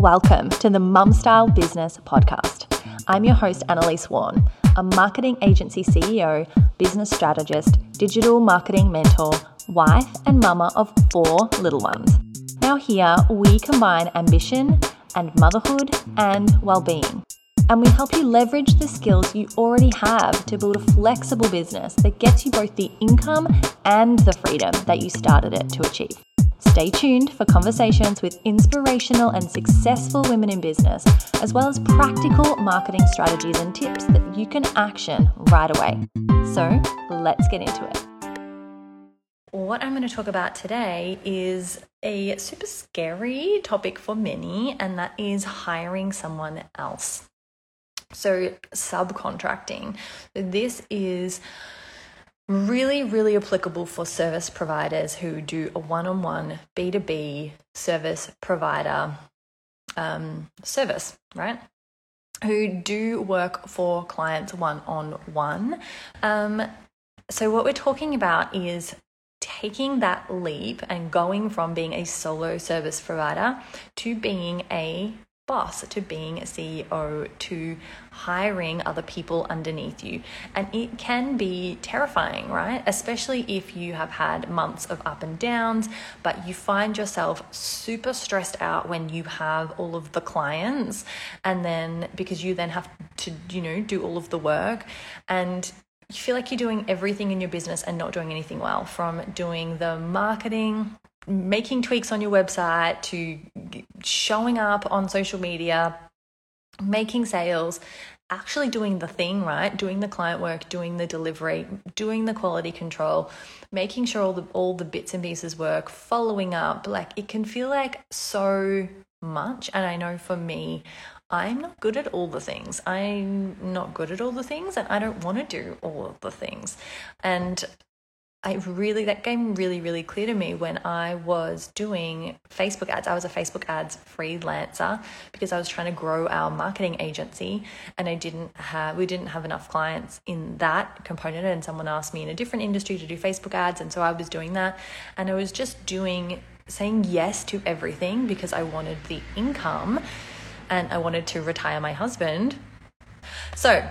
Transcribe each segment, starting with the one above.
welcome to the Mum Style Business Podcast. I'm your host, Annalise Warren, a marketing agency CEO, business strategist, digital marketing mentor, wife and mama of 4 little ones. Now here, we combine ambition and motherhood and well-being. And we help you leverage the skills you already have to build a flexible business that gets you both the income and the freedom that you started it to achieve. Stay tuned for conversations with inspirational and successful women in business, as well as practical marketing strategies and tips that you can action right away. So let's get into it. What I'm going to talk about today is a super scary topic for many, and that is hiring someone else. So subcontracting. This is really applicable for service providers who do a one-on-one B2B service provider service, right? Who do work for clients one-on-one. So what we're talking about is taking that leap and going from being a solo service provider to being a boss, to being a CEO, to hiring other people underneath you. And it can be terrifying, right? Especially if you have had months of up and downs, but you find yourself super stressed out when you have all of the clients, and then because you then have to, do all of the work, and you feel like you're doing everything in your business and not doing anything well, from doing the marketing, making tweaks on your website, to showing up on social media, making sales, actually doing the thing, right? Doing the client work, doing the delivery, doing the quality control, making sure all the bits and pieces work, following up. Like, it can feel like so much. And I know for me, I'm not good at all the things. And I don't want to do all of the things. And that came really clear to me when I was doing Facebook ads. I was a Facebook ads freelancer because I was trying to grow our marketing agency, and we didn't have enough clients in that component. And someone asked me in a different industry to do Facebook ads, and so I was doing that, and I was just saying yes to everything because I wanted the income and I wanted to retire my husband. So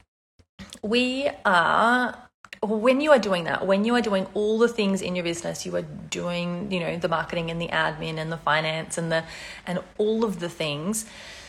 when you are doing that, when you are doing all the things in your business, you are doing, the marketing and the admin and the finance and all of the things,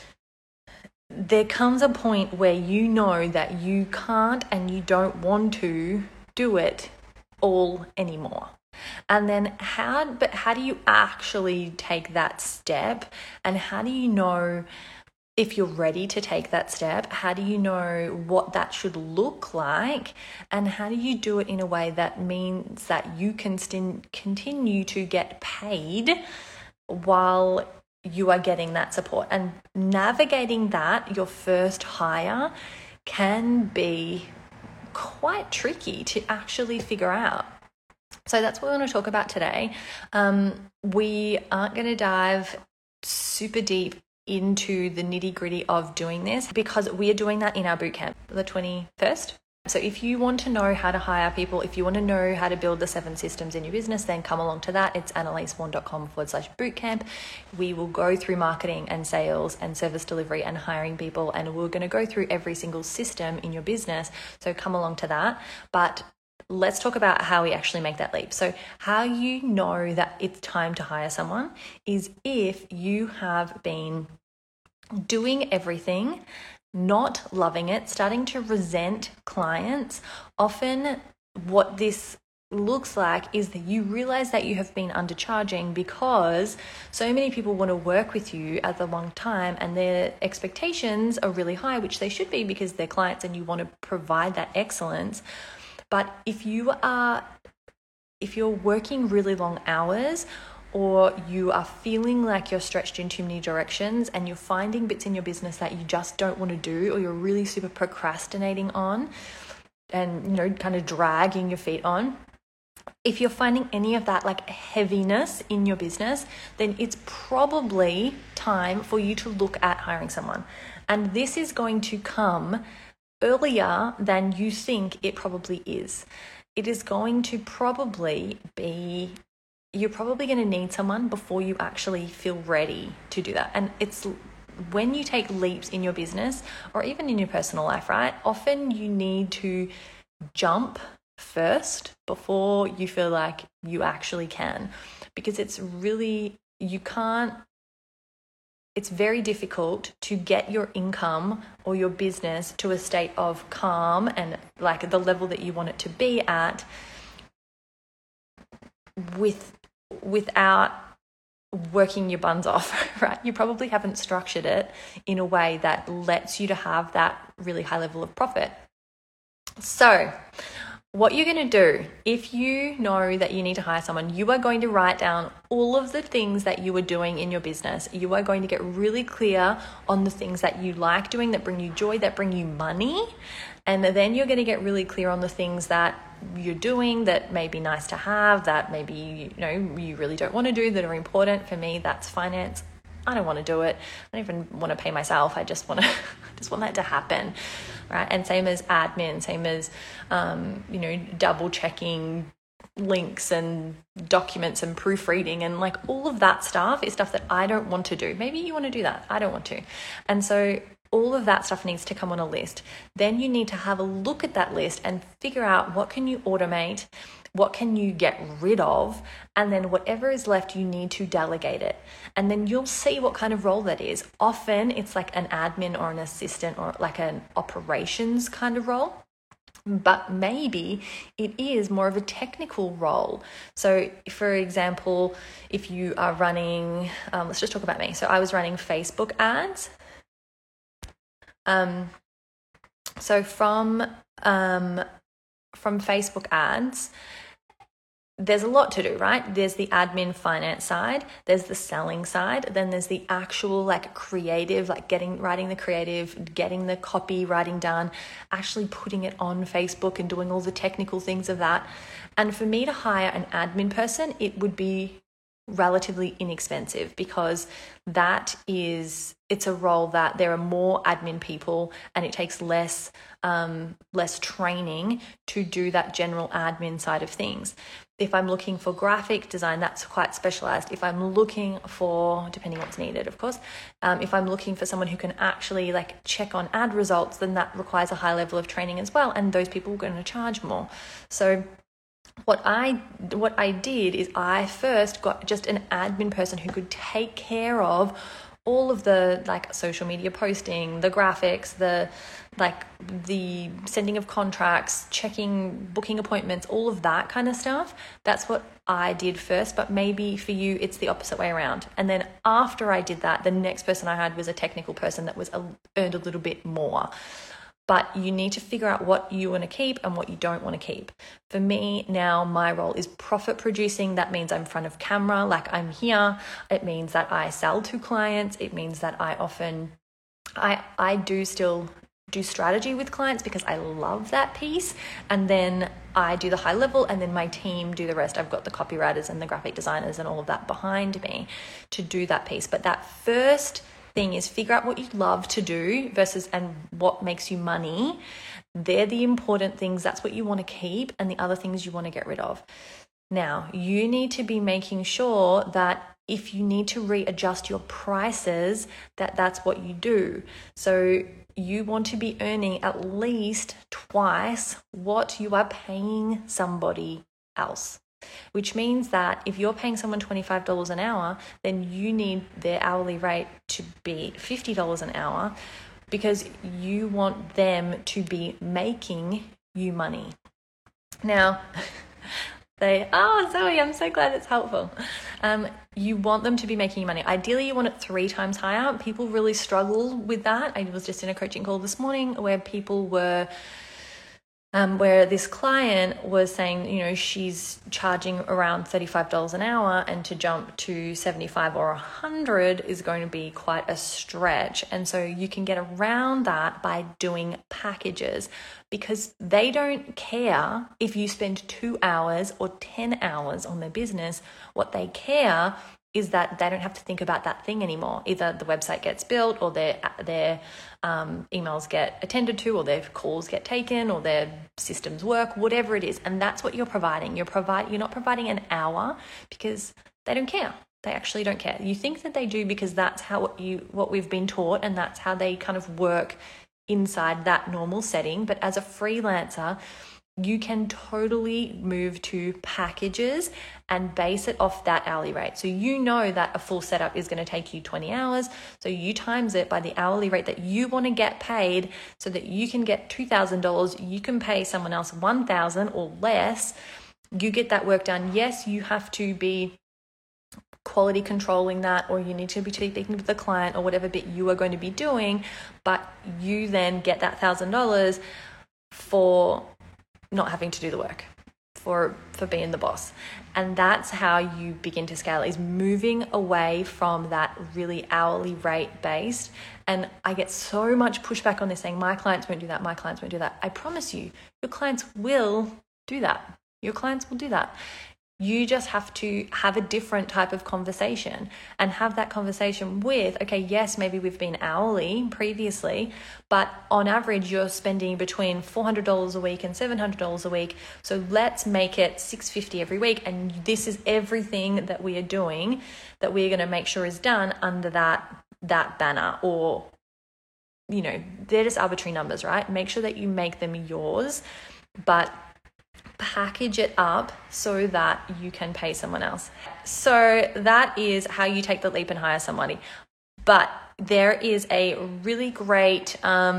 there comes a point where you know that you can't and you don't want to do it all anymore. And then how do you actually take that step? And how do you know if you're ready to take that step? How do you know what that should look like? And how do you do it in a way that means that you can continue to get paid while you are getting that support? And navigating that, your first hire, can be quite tricky to actually figure out. So that's what we want to talk about today. We aren't going to dive super deep into the nitty-gritty of doing this because we are doing that in our bootcamp, the 21st. So if you want to know how to hire people, if you want to know how to build the 7 systems in your business, then come along to that. It's annalisewarren.com/bootcamp. We will go through marketing and sales and service delivery and hiring people, and we're going to go through every single system in your business. So come along to that. But let's talk about how we actually make that leap. So how you know that it's time to hire someone is if you have been doing everything, not loving it, starting to resent clients. Often what this looks like is that you realize that you have been undercharging because so many people want to work with you at the wrong time, and their expectations are really high, which they should be because they're clients and you want to provide that excellence. But if you're working really long hours, or you are feeling like you're stretched in too many directions and you're finding bits in your business that you just don't want to do, or you're really super procrastinating on and, kind of dragging your feet on, if you're finding any of that like heaviness in your business, then it's probably time for you to look at hiring someone. And this is going to come earlier than you think it probably is. It is going to probably be you're probably going to need someone before you actually feel ready to do that. And it's when you take leaps in your business or even in your personal life, right? Often you need to jump first before you feel like you actually can, because it's very difficult to get your income or your business to a state of calm and like the level that you want it to be at without working your buns off, right? You probably haven't structured it in a way that lets you to have that really high level of profit. So what you're going to do, if you know that you need to hire someone, you are going to write down all of the things that you are doing in your business. You are going to get really clear on the things that you like doing, that bring you joy, that bring you money. And then you're going to get really clear on the things that you're doing that may be nice to have, that maybe, you really don't want to do, that are important. For me, that's finance. I don't want to do it. I don't even want to pay myself. I just want that to happen, right? And same as admin, same as, double checking links and documents and proofreading and like all of that stuff is stuff that I don't want to do. Maybe you want to do that. I don't want to. And so all of that stuff needs to come on a list. Then you need to have a look at that list and figure out what can you automate, what can you get rid of, and then whatever is left, you need to delegate it. And then you'll see what kind of role that is. Often it's like an admin or an assistant or like an operations kind of role. But maybe it is more of a technical role. So for example, if you are running, let's just talk about me. So I was running Facebook ads. So from Facebook ads, there's a lot to do, right? There's the admin finance side, there's the selling side, then there's the actual like creative, like writing the creative, getting the copywriting done, actually putting it on Facebook and doing all the technical things of that. And for me to hire an admin person, it would be relatively inexpensive because it's a role that there are more admin people and it takes less training to do that general admin side of things. If I'm looking for graphic design, that's quite specialized. If I'm looking for, depending what's needed, of course, if I'm looking for someone who can actually like check on ad results, then that requires a high level of training as well. And those people are going to charge more. So what I did is I first got just an admin person who could take care of all of the like social media posting, the graphics, the sending of contracts, booking appointments, all of that kind of stuff. That's what I did first, but maybe for you, it's the opposite way around. And then after I did that, the next person I had was a technical person that earned a little bit more. But you need to figure out what you want to keep and what you don't want to keep. For me now, my role is profit producing. That means I'm in front of camera, like I'm here. It means that I sell to clients. It means that I do still do strategy with clients because I love that piece. And then I do the high level and then my team do the rest. I've got the copywriters and the graphic designers and all of that behind me to do that piece. But that first thing is figure out what you love to do and what makes you money. They're the important things. That's what you want to keep, and the other things you want to get rid of. Now, you need to be making sure that if you need to readjust your prices, that's what you do. So you want to be earning at least twice what you are paying somebody else. Which means that if you're paying someone $25 an hour, then you need their hourly rate to be $50 an hour because you want them to be making you money. Now, Zoe, I'm so glad it's helpful. You want them to be making you money. Ideally, you want it 3 times higher. People really struggle with that. I was just in a coaching call this morning where people were where this client was saying, she's charging around $35 an hour, and to jump to 75 or 100 is going to be quite a stretch. And so you can get around that by doing packages, because they don't care if you spend 2 hours or 10 hours on their business. What they care is that they don't have to think about that thing anymore. Either the website gets built, or their emails get attended to, or their calls get taken, or their systems work, whatever it is. And that's what you're providing. You're not providing an hour because they don't care. They actually don't care. You think that they do because that's what we've been taught, and that's how they kind of work inside that normal setting. But as a freelancer, you can totally move to packages and base it off that hourly rate. So you know that a full setup is going to take you 20 hours. So you times it by the hourly rate that you want to get paid, so that you can get $2,000. You can pay someone else $1,000 or less. You get that work done. Yes, you have to be quality controlling that, or you need to be speaking with the client, or whatever bit you are going to be doing, but you then get that $1,000 for not having to do the work, for being the boss. And that's how you begin to scale, is moving away from that really hourly rate based. And I get so much pushback on this, saying my clients won't do that, my clients won't do that. I promise you, your clients will do that. Your clients will do that. You just have to have a different type of conversation, and have that conversation with, okay, yes, maybe we've been hourly previously, but on average, you're spending between $400 a week and $700 a week. So let's make it $650 every week. And this is everything that we are doing that we're going to make sure is done under that banner. Or, they're just arbitrary numbers, right? Make sure that you make them yours, but package it up so that you can pay someone else. So that is how you take the leap and hire somebody. But there is a really great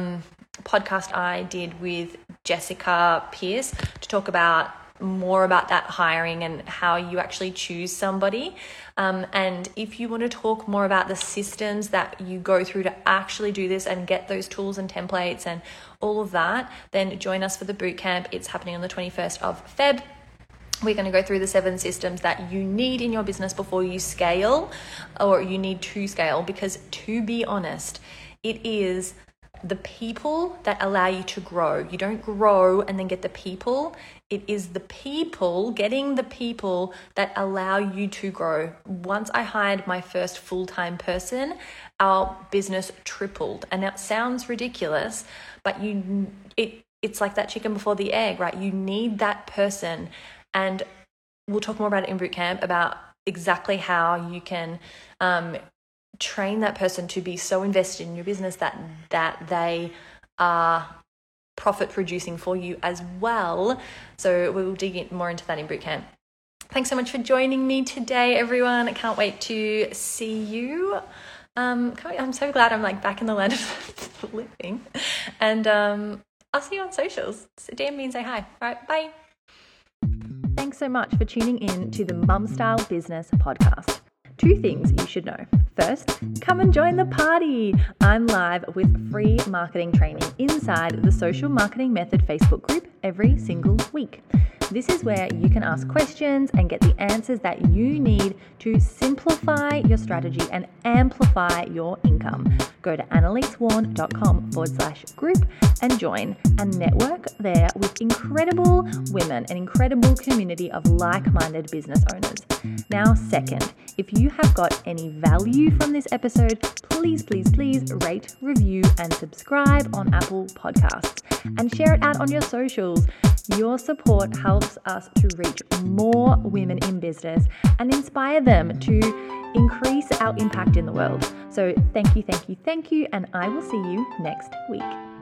podcast I did with Jessica Pierce to talk about more about that hiring and how you actually choose somebody. And if you want to talk more about the systems that you go through to actually do this and get those tools and templates and all of that, then join us for the bootcamp. It's happening on the 21st of Feb. We're going to go through the 7 systems that you need in your business before you scale, or you need to scale, because to be honest, it is the people that allow you to grow. You don't grow and then get the people. It is the people, getting the people that allow you to grow. Once I hired my first full-time person, our business tripled. And it sounds ridiculous, but it's like that chicken before the egg, right? You need that person. And we'll talk more about it in bootcamp, about exactly how you can train that person to be so invested in your business that they are profit producing for you as well. So we will dig more into that in bootcamp. Thanks so much for joining me today, everyone. I can't wait to see you. I'm so glad I'm back in the land of the living. And I'll see you on socials. So DM me and say hi. All right, bye. Thanks so much for tuning in to the Mum Style Business Podcast. 2 things you should know. First, come and join the party. I'm live with free marketing training inside the Social Marketing Method Facebook group every single week. This is where you can ask questions and get the answers that you need to simplify your strategy and amplify your income. Go to annalieswan.com/group and join and network there with incredible women, an incredible community of like-minded business owners. Now, second, if you have got any value from this episode, please rate, review, and subscribe on Apple Podcasts and share it out on your socials. Your support helps us to reach more women in business and inspire them to increase our impact in the world. So thank you, and I will see you next week.